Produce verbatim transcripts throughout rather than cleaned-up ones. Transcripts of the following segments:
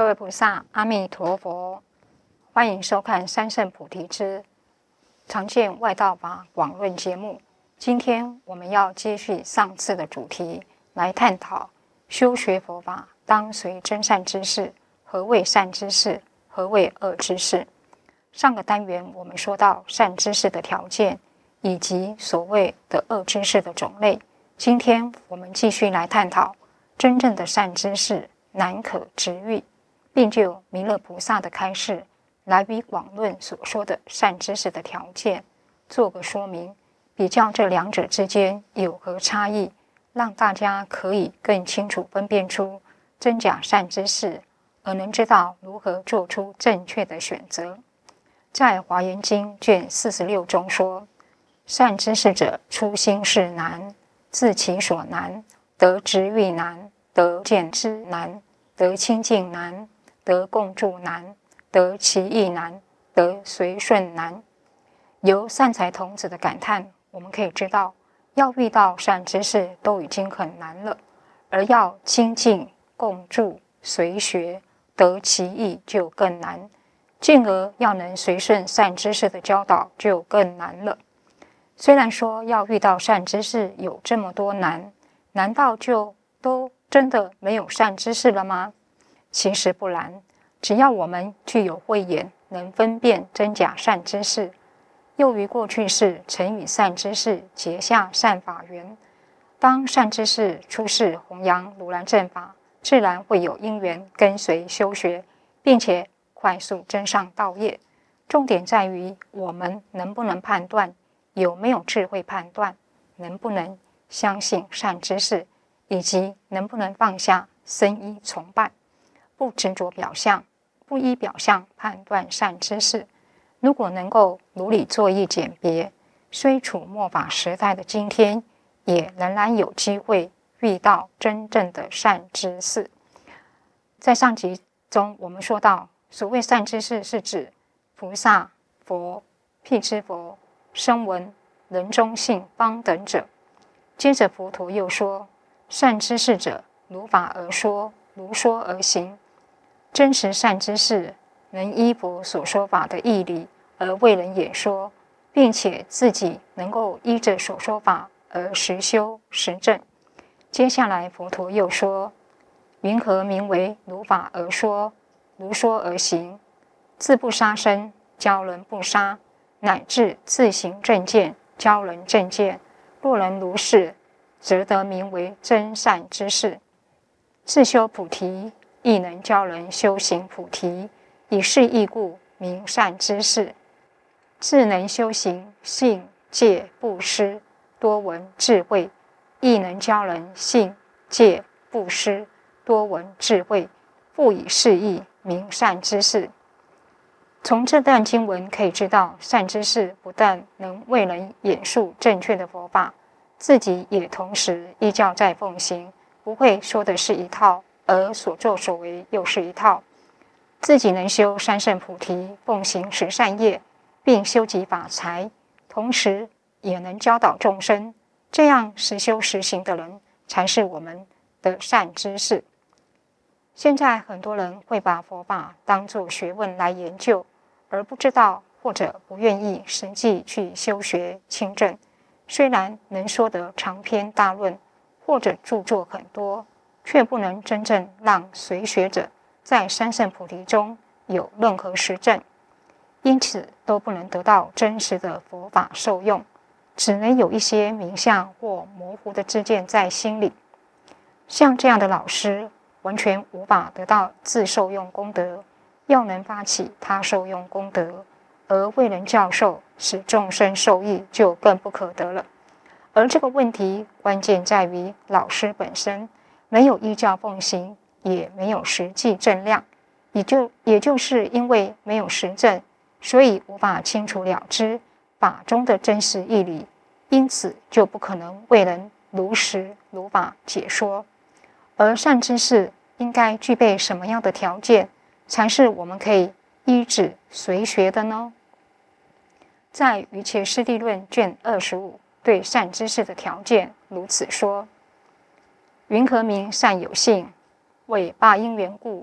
各位菩萨，阿弥陀佛！欢迎收看《三圣菩提之常见外道法广论》节目。今天我们要接续上次的主题，来探讨修学佛法当随真善知识。何谓善知识？何谓恶知识？上个单元我们说到善知识的条件，以及所谓的恶知识的种类。今天我们继续来探讨真正的善知识难可值遇，并就弥勒菩萨的开示来与广论所说的善知识的条件做个说明，比较这两者之间有何差异，让大家可以更清楚分辨出真假善知识，而能知道如何做出正确的选择。在《华严经》卷四十六中说，善知识者，初心是难，自其所难，得值遇难，得见之难，得清净难，得共住难，得其意难，得随顺难。由善财童子的感叹，我们可以知道，要遇到善知识都已经很难了，而要亲近、共住、随学、得其意就更难，进而要能随顺善知识的教导就更难了。虽然说要遇到善知识有这么多难，难道就都真的没有善知识了吗？其实不然，只要我们具有慧眼，能分辨真假善知识，又于过去世曾与善知识结下善法缘，当善知识出世弘扬如来正法，自然会有因缘跟随修学，并且快速增上道业。重点在于我们能不能判断，有没有智慧判断，能不能相信善知识，以及能不能放下生依崇拜，不执着表象，不依表象判断善知识。如果能够如理作意鉴别，虽处末法时代的今天，也仍然有机会遇到真正的善知识。在上集中我们说到，所谓善知识是指菩萨、佛、辟支佛、声闻、人中信、方等者。接着佛陀又说，善知识者，如法而说，如说而行。真实善知识能依佛所说法的义理而为人演说，并且自己能够依着所说法而实修实证。接下来佛陀又说，云何名为如法而说，如说而行？自不杀生，教人不杀，乃至自行正见，教人正见。若能如是，则得名为真善知识。自修菩提，亦能教人修行菩提，以是义故，名善知识。自能修行信戒布施多闻智慧，亦能教人信戒布施多闻智慧，复以是义，名善知识。从这段经文可以知道，善知识不但能为人演述正确的佛法，自己也同时依教在奉行，不会说的是一套，而所作所为又是一套。自己能修三圣菩提，奉行十善业，并修集法财，同时也能教导众生，这样实修实行的人，才是我们的善知识。现在很多人会把佛法当作学问来研究，而不知道或者不愿意实际去修学亲证。虽然能说得长篇大论，或者著作很多，却不能真正让随学者在三圣菩提中有任何实证，因此都不能得到真实的佛法受用，只能有一些名相或模糊的知见在心里。像这样的老师，完全无法得到自受用功德，要能发起他受用功德，而为人教授，使众生受益，就更不可得了。而这个问题关键在于老师本身没有依教奉行，也没有实际证量，也就也就是因为没有实证，所以无法清楚了知法中的真实义理，因此就不可能为人如实如法解说。而善知识应该具备什么样的条件，才是我们可以依止随学的呢？在《瑜伽师地论》卷二十五对善知识的条件如此说：云何名善有性？为八因缘故，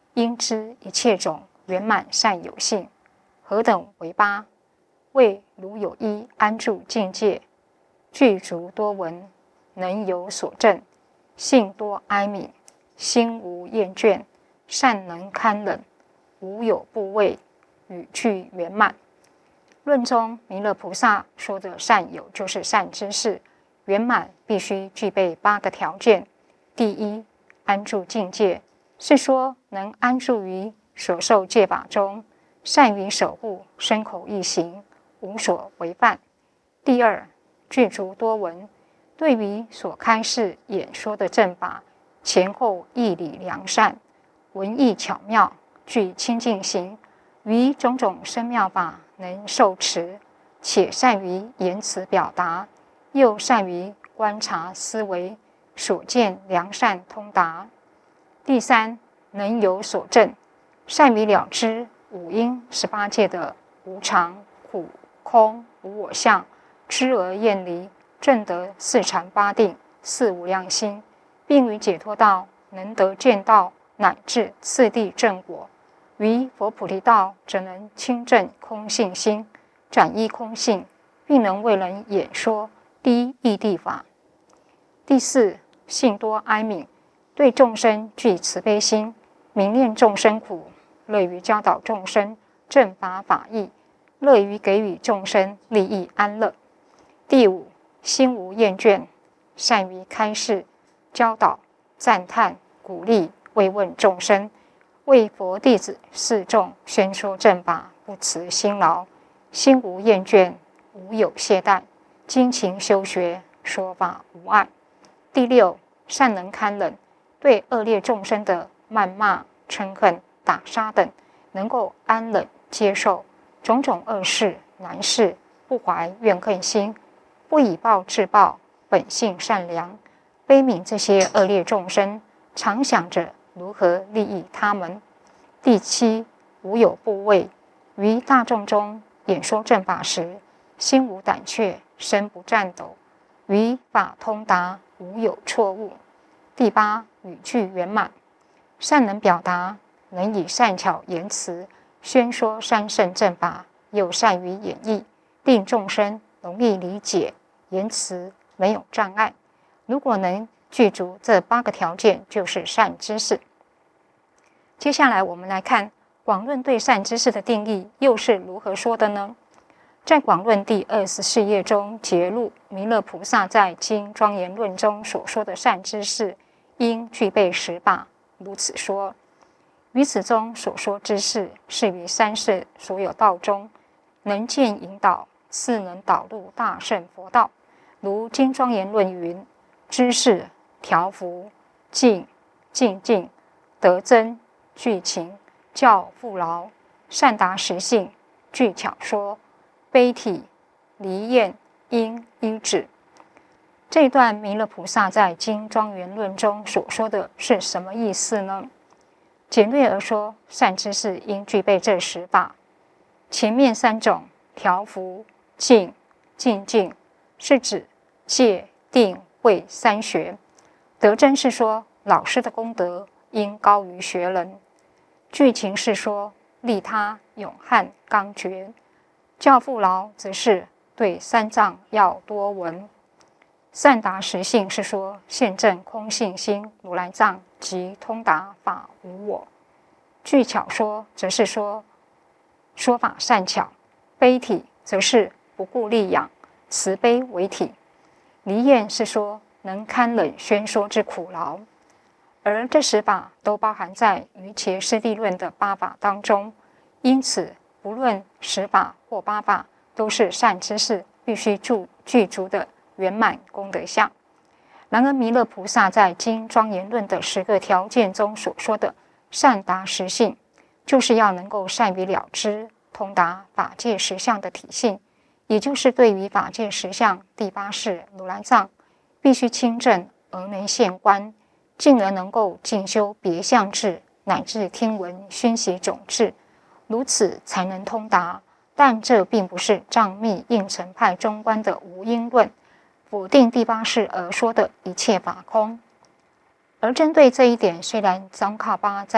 应知一切种圆满善有性，何等为八？谓如有一安住境界，具足多闻，能有所证，性多哀悯，心无厌倦，善能堪忍，无有部位，语句圆满。论中弥勒菩萨说的善有，就是善知识，圆满必须具备八个条件。第一，安住境界，是说能安住于所受戒法中，善于守护身口意行，无所违犯。第二，具足多闻，对于所开示演说的正法，前后义理良善，文艺巧妙，具清净行，于种种深妙法能受持，且善于言辞表达，又善于观察思维，所见良善通达。第三，能有所证，善于了知五阴十八界的无常、苦、空、无我相，知而厌离，证得四禅八定、四无量心，并于解脱道能得见道，乃至次第正果。于佛菩提道，则能亲证空性心，展依空性，并能为人演说第一义谛法。第四，性多哀悯，对众生具慈悲心，明念众生苦，乐于教导众生正法法义，乐于给予众生利益安乐。第五，心无厌倦，善于开示、教导、赞叹、鼓励、慰问众生，为佛弟子示众宣说正法，不辞辛劳，心无厌倦，无有懈怠，精勤修学，说法无碍。第六，善能堪忍，对恶劣众生的谩骂、嗔恨、打杀等，能够安忍接受种种恶事难事，不怀怨恨心，不以暴制暴，本性善良，悲悯这些恶劣众生，常想着如何利益他们。第七，无有部位，于大众中演说正法时，心无胆怯，身不颤抖，于法通达，无有错误。第八，语句圆满，善能表达，能以善巧言辞宣说三圣正法，又善于演绎，令众生容易理解，言辞没有障碍。如果能具足这八个条件，就是善知识。接下来我们来看广论对善知识的定义又是如何说的呢？在广论第二十四页中揭露弥勒菩萨在经庄严论中所说的善知识应具备十法，如此说。于此中所说知识，是于三世所有道中能见引导，是能导入大乘佛道。如经庄严论云：知识、调伏、静、静静、得真、具情、教富劳、善达实性、具巧说、悲体、离厌、因、依止。这一段弥勒菩萨在经庄严论中所说的是什么意思呢？简略而说，善知识应具备这十法。前面三种调伏、静、静静，是指戒、定、慧三学。得真是说老师的功德应高于学人。具情是说利他勇悍刚决。教富劳则是对三藏要多闻。善达实性是说现证空性心如来藏及通达法无我。具巧说则是说说法善巧。悲体则是不顾利养，慈悲为体。离厌是说能堪忍宣说之苦劳。而这十法都包含在瑜伽师地论的八法当中，因此不论十法或八法，都是善知识必须具足的圆满功德相。然而弥勒菩萨在经庄严论的十个条件中所说的善达实性，就是要能够善于了知通达法界实相的体性，也就是对于法界实相第八世如来藏必须亲证而能现观，进而能够进修别相智乃至听闻熏习种智，如此才能通达。但这并不是藏密应成派中观的无因论，否定第八世而说的一切法空。而针对这一点，虽然宗喀巴在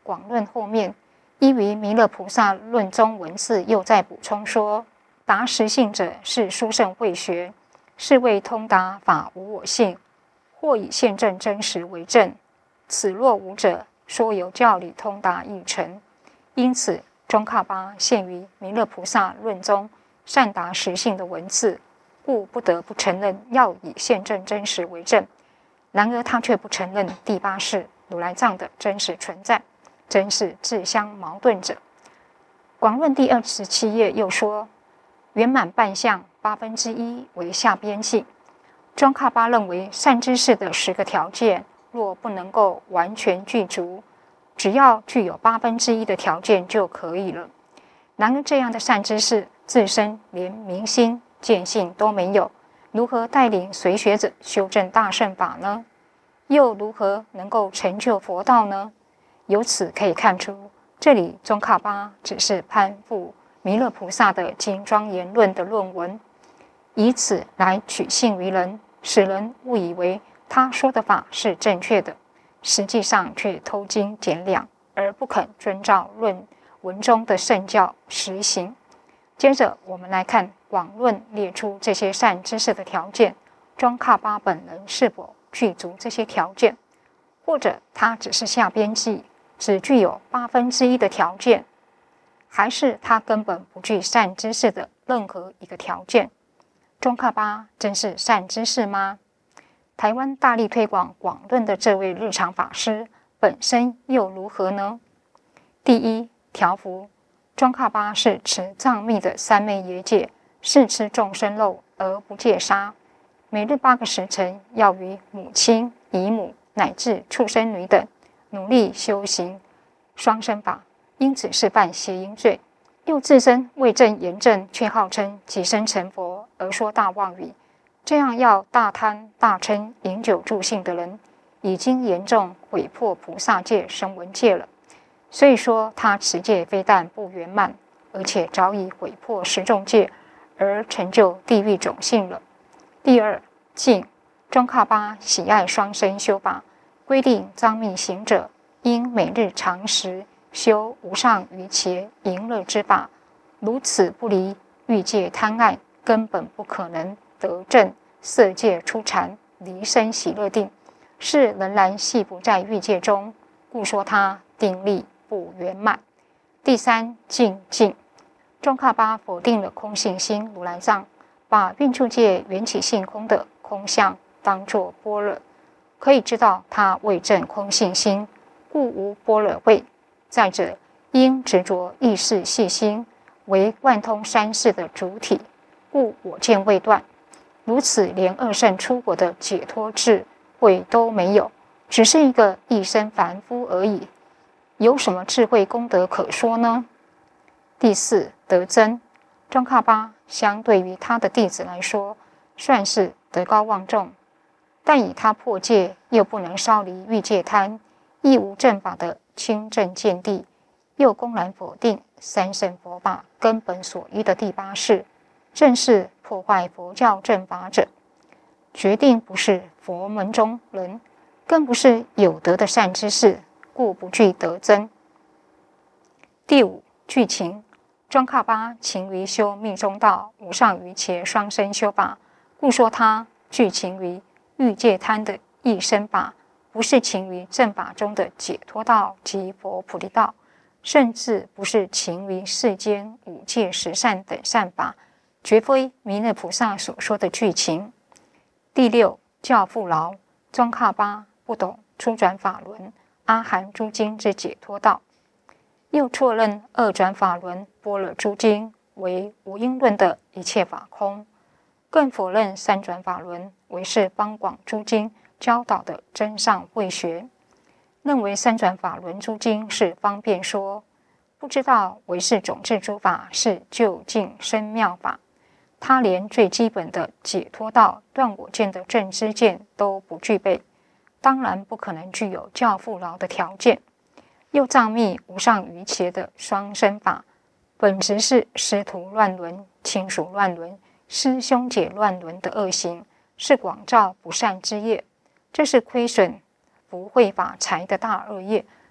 广论后面，依于弥勒菩萨论中文字又再补充说：达实性者是殊胜慧学，是谓通达法无我性，或以现证真实为证。此若无者，说有教理通达亦成。因此，宗喀巴限于弥勒菩萨论中善达实性的文字，故不得不承认要以现证真实为证。然而，他却不承认第八世如来藏的真实存在，真是自相矛盾者。广论第二十七页又说：圆满半相八分之一为下边际。宗喀巴认为，善知识的十个条件若不能够完全具足，只要具有八分之一的条件就可以了。然而，这样的善知识自身连明心见性都没有，如何带领随学者修正大乘法呢？又如何能够成就佛道呢？由此可以看出，这里宗喀巴只是攀附弥勒菩萨的经庄言论的论文，以此来取信于人，使人误以为他说的法是正确的，实际上却偷斤减两，而不肯遵照论文中的圣教实行。接着我们来看广论列出这些善知识的条件，宗喀巴本人是否具足这些条件，或者他只是下边际，只具有八分之一的条件，还是他根本不具善知识的任何一个条件。宗喀巴真是善知识吗？台湾大力推广广论的这位日常法师本身又如何呢？第一条幅，宗喀巴是持藏密的三昧耶戒，是吃众生肉而不戒杀，每日八个时辰要与母亲、姨母乃至畜生女等努力修行双生法，因此是犯邪淫罪。又自身为证言证，却号称即生成佛而说大妄语，这样要大贪大嗔饮酒助兴的人，已经严重毁破菩萨戒声闻戒了。所以说他持戒非但不圆满，而且早已毁破十众戒，而成就地狱种姓了。第二净，宗喀巴喜爱双生修法，规定藏密行者应每日常时修无上瑜伽淫乐之法，如此不离欲界贪爱，根本不可能得证色界初禅离生喜乐定，是仍然系不在欲界中，故说他定力不圆满。第三净净，宗喀巴否定了空性心如来藏，把蕴处界缘起性空的空相当作般若，可以知道他未证空性心，故无般若慧。再者，因执着意识细心为万通三世的主体，故我见未断。如此，连二圣出国的解脱智慧都没有，只是一个一生凡夫而已，有什么智慧功德可说呢？第四德增，宗喀巴相对于他的弟子来说，算是德高望重，但以他破戒又不能烧离欲界贪，亦无正法的清正见地，又公然否定三圣佛法根本所依的第八世，正是破坏佛教正法者，决定不是佛门中人，更不是有德的善知识，故不具德增。第五具情，宗喀巴勤于修密宗道无上瑜伽双生修法，故说他具情于欲界贪的一生法，不是勤于正法中的解脱道及佛菩提道，甚至不是勤于世间五戒十善等善法，绝非弥勒菩萨所说的具情。第六教父劳，宗喀巴不懂初转法轮、阿含诸经之解脱道，又错认二转法轮、般若诸经为无因论的一切法空，更否认三转法轮为是邦广诸经教导的真上慧学，认为三转法轮诸经是方便说，不知道唯是种智诸法是究竟深妙法。他连最基本的解脱道断我见的正知见都不具备，当然不可能具有教父劳的条件。又藏密无上瑜伽的双生法，本质是师徒乱伦、亲属乱伦、师兄姐乱伦的恶行，是广造不善之业，这是亏损福慧法财的大恶业，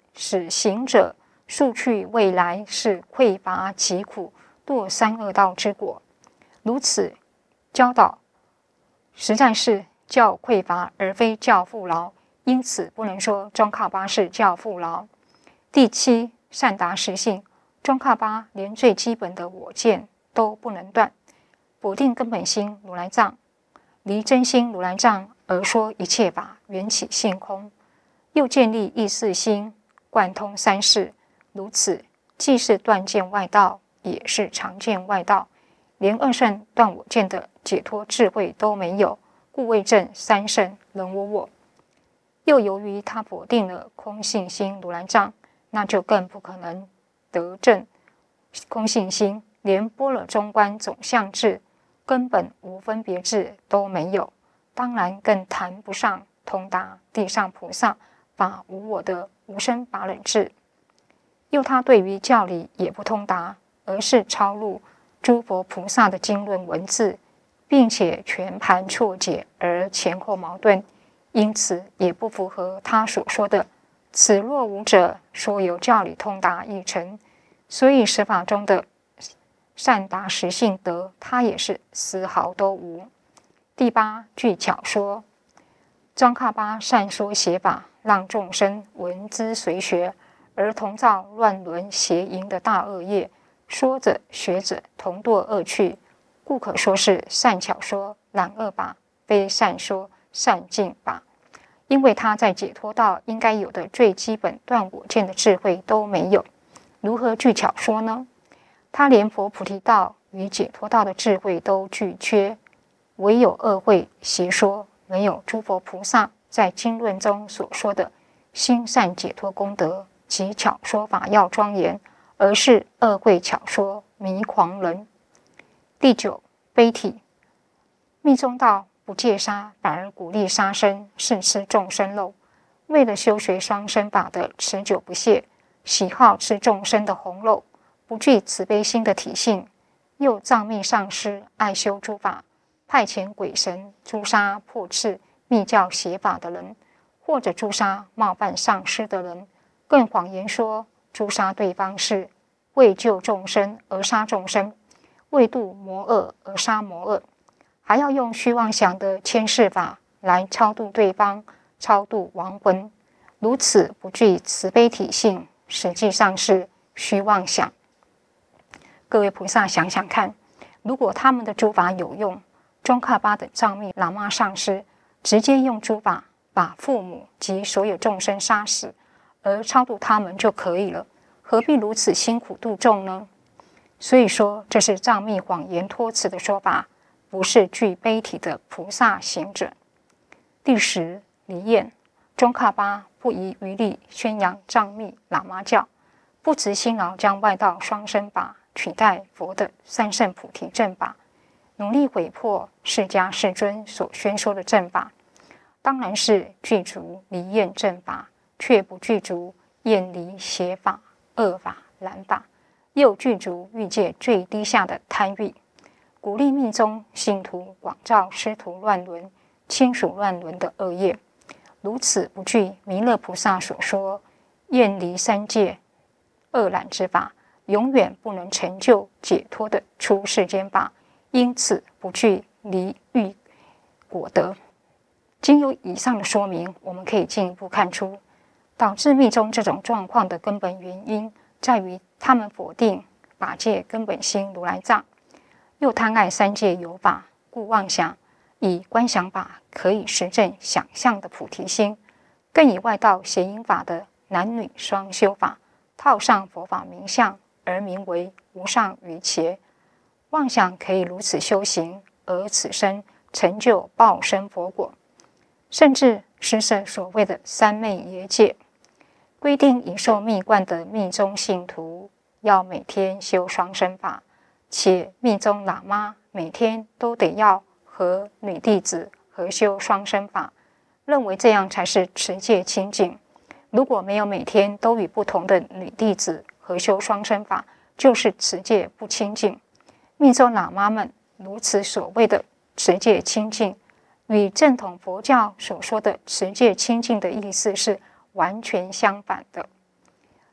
使行者速去未来是匮乏疾苦堕三恶道之果。如此教导实在是教匮乏，而非教富劳，因此不能说宗喀巴是教富劳。第七，善达实性，宗喀巴连最基本的我见都不能断，否定根本心如来藏，离真心如来藏而说一切法缘起性空，又建立意识心，贯通三世，如此既是断见外道，也是常见外道，连二圣断我见的解脱智慧都没有，故谓证三圣人我我。又由于他否定了空性心如来藏，那就更不可能得证空性心，连般若中观总相智根本无分别智都没有，当然更谈不上通达地上菩萨法无我的无生法忍智。又他对于教理也不通达，而是抄录诸佛菩萨的经论文字，并且全盘错解而前后矛盾，因此也不符合他所说的此若无者说有教理通达一成。所以十法中的善达实性德，他也是丝毫都无。第八，具巧说，宗喀巴善说邪法，让众生闻之随学，而同造乱伦邪淫的大恶业，说者学者同堕恶趣，故可说是善巧说，染恶法，非善说善净法。因为他在解脱道应该有的最基本断我见的智慧都没有，如何具巧说呢？他连佛菩提道与解脱道的智慧都具缺，唯有恶慧邪说，没有诸佛菩萨在经论中所说的心善解脱功德及巧说法要庄严，而是恶慧巧说迷狂人。第九，悲体，密宗道不戒杀，反而鼓励杀生，是吃众生肉。为了修学双生法的持久不懈，喜好吃众生的红肉，不具慈悲心的体性，又藏密上师爱修诸法，派遣鬼神诛杀破斥密教邪法的人，或者诛杀冒犯上师的人，更谎言说诛杀对方是为救众生而杀众生，为度魔恶而杀魔恶，还要用虚妄想的牵示法来超度对方，超度亡魂。如此不具慈悲体性，实际上是虚妄想。各位菩萨想想看，如果他们的诸法有用，宗喀巴的藏密喇嘛上师直接用诸法把父母及所有众生杀死，而超度他们就可以了，何必如此辛苦度众呢？所以说，这是藏密谎言托辞的说法，不是具悲体的菩萨行者。第十，离厌，宗喀巴不遗余力宣扬藏密喇嘛教，不辞辛劳将外道双生法取代佛的三圣菩提正法，努力毁破释迦世尊所宣说的正法，当然是具足离厌正法，却不具足厌离邪法、恶法、染法，又具足欲界最低下的贪欲，鼓励密宗信徒广造师徒乱伦、亲属乱伦的恶业。如此不具弥勒菩萨所说厌离三界恶染之法，永远不能成就解脱的出世间法，因此不具离欲果德。经由以上的说明，我们可以进一步看出，导致密宗这种状况的根本原因，在于他们否定法界根本心如来藏，又贪爱三界有法，故妄想以观想法可以实证想象的菩提心，更以外道邪淫法的男女双修法套上佛法名相，而名为无上瑜伽，妄想可以如此修行，而此生成就报身佛果，甚至施设所谓的三昧耶戒，规定已受密灌的密宗信徒要每天修双生法，且密宗喇嘛每天都得要和女弟子合修双生法，认为这样才是持戒清净。如果没有每天都与不同的女弟子合修双生法，就是持戒不清净。密宗喇嘛们如此所谓的持戒清净，与正统佛教所说的持戒清净的意思是完全相反的。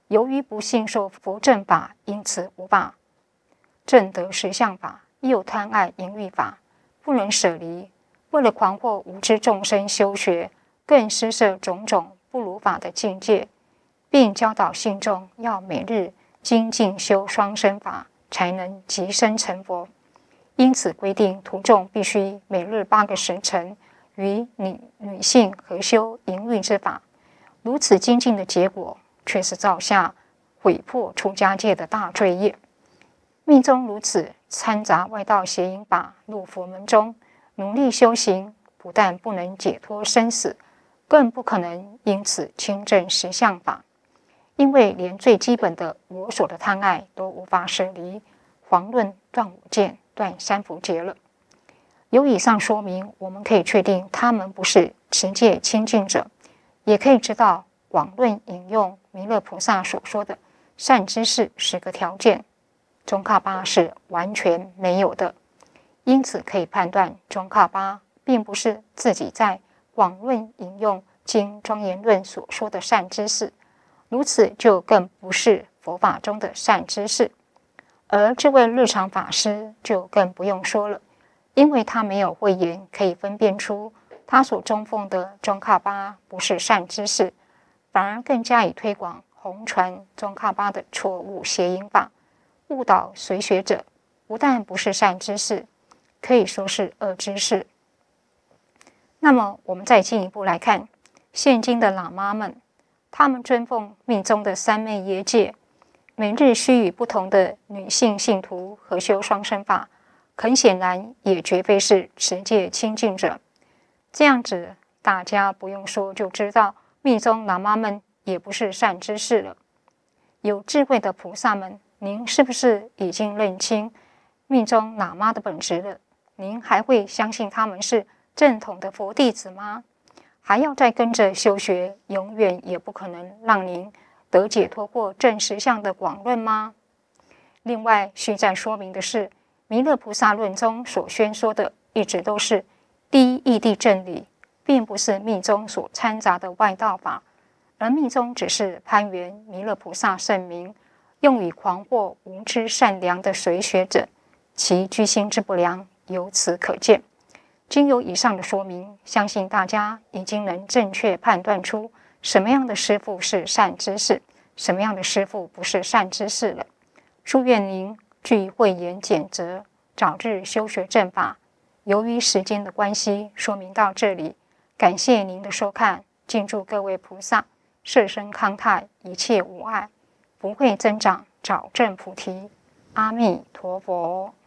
由于不信受佛正法，因此无法证得实相法，又贪爱淫欲法，不能舍离。为了狂惑无知众生修学，更施设种种不如法的境界，并教导信众要每日精进修双生法，才能即生成佛。因此规定徒众必须每日八个时辰与女女性合修淫欲之法。如此精进的结果，却是造下毁破出家戒的大罪业。密宗如此掺杂外道邪淫法入佛门中，努力修行，不但不能解脱生死，更不可能因此亲证实相法。因为连最基本的我所的贪爱都无法舍离，遑论断我见、断三伏劫了。由以上说明，我们可以确定他们不是持戒清净者，也可以知道广论引用弥勒菩萨所说的善知识十个条件，宗喀巴是完全没有的。因此可以判断宗喀巴并不是自己在广论引用经庄严论所说的善知识，如此就更不是佛法中的善知识。而这位日常法师就更不用说了，因为他没有慧眼可以分辨出他所中奉的宗喀巴不是善知识，反而更加以推广弘传宗喀巴的错误邪淫法，误导随学者，不但不是善知识，可以说是恶知识。那么我们再进一步来看现今的喇嘛们，他们尊奉密宗的三昧耶戒，每日须与不同的女性信徒合修双生法，很显然也绝非是持戒清净者。这样子大家不用说就知道，密宗喇嘛们也不是善知识了。有智慧的菩萨们，您是不是已经认清密宗喇嘛的本质了？您还会相信他们是正统的佛弟子吗？还要再跟着修学，永远也不可能让您得解脱或证实相的广论吗？另外需再说明的是，弥勒菩萨论中所宣说的一直都是第一义谛正理，并不是密宗所掺杂的外道法，而密宗只是攀援弥勒菩萨圣名，用以狂惑无知善良的随学者，其居心之不良由此可见。经由以上的说明，相信大家已经能正确判断出什么样的师父是善知识，什么样的师父不是善知识了。祝愿您具慧眼简则，早日修学正法。由于时间的关系，说明到这里，感谢您的收看，敬祝各位菩萨色身康泰，一切无碍，福慧增长，早证菩提。阿弥陀佛。